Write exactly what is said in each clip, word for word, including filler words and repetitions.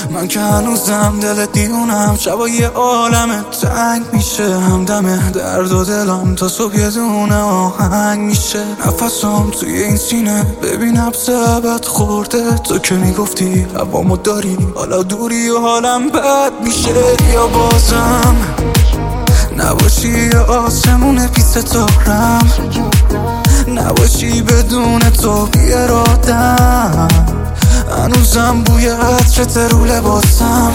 من که هنوزم دل دیونم، شبای عالم تنگ میشه، همدم درد و دلم تا صبح یه دونه آهنگ میشه. نفسم توی این سینه ببینم سبت خورده، تو که میگفتی هوامو داری حالا دوری و حالم بد میشه. یا بازم نباشی یا آسمون پیس تارم، نباشی بدون تو بی ارادم، هنوزم بوی عطرت رو لباسم.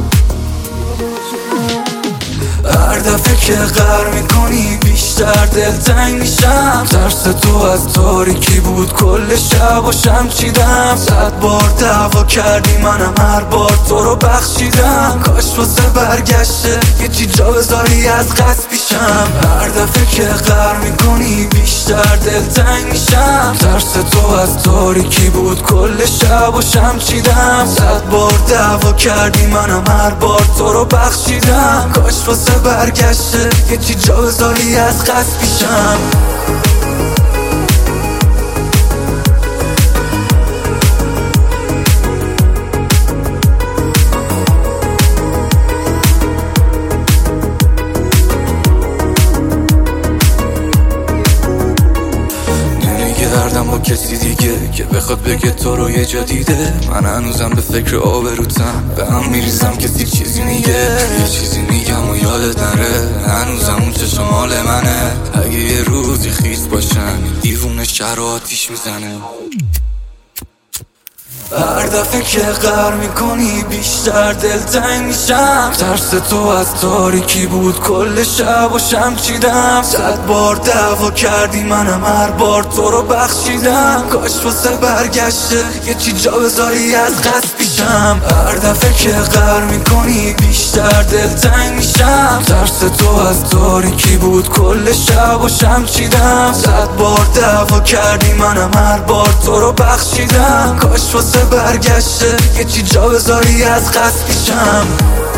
هر دفعه که غر میکنی بیشتر دلتنگ میشم، ترس تو از تاریکی بود کل شب و شم چیدم. صد بار دعوا کردی منم هر بار تو رو بخشیدم، کاش واسه برگشته یه چی جا بذاری از قصد پیشم. هر دفعه که غر میکنی بیشتر دلتنگ میشم، ترس تو از تاریکی بود کل شب و شم چیدم. صد بار دعوا کردی منم هر بار تو رو بخشیدم، کاش واسه برگشته یه چی جا بذاری از قصد پیشم. نمیگردم با کسی دیگه که بخواد بگه تو رو یه جا دیده. من هنوزم به فکر آبروتم، به هم میریزم کسی چیزی میگه، یه چیزی میگم و یادت نره. هنوزم اون چشم مال منه، اگه یه روزی خیس باشن دیوونه شهر و آتیش میزنه. هر دفعه که غر میکنی بیشتر دلتنگ میشم، ترس تو از تاریکی بود کل شب و شم چیدم. صد بار دعوا کردی منم هر بار تو رو بخشیدم، کاش واسه برگشته یه چی جا بذاری از قصد پیشم. هر دفعه که غر میکنی بیشتر دلتنگ میشم، ترس تو از تاریکی بود کل شب و شم چیدم. صد بار دعوا کردی منم هر بار تو رو بخشیدم، کاش واسه برگشته یه چی جا بذاری از قصد پیشم.